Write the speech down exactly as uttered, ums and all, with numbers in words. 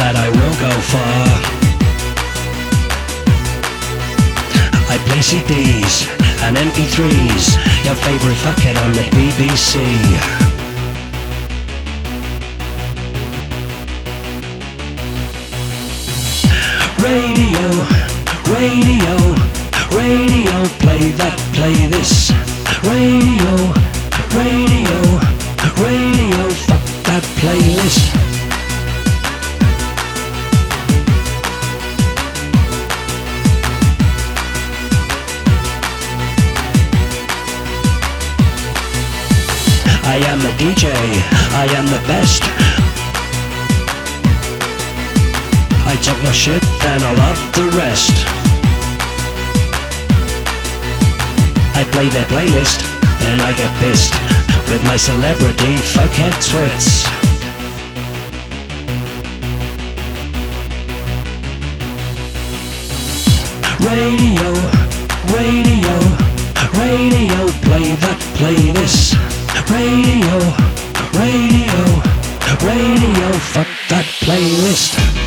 that I will go far. I play C Ds and M P threes, your favorite fuckhead on the B B C. Radio, radio, radio, play that, play this. Radio, radio, radio, fuck that playlist. I am the D J, I am the best. I talk my shit and I love the rest. I play their playlist and I get pissed with my celebrity fuckhead twits. Radio, radio, radio, play that, play this. Radio, radio, radio, fuck that playlist.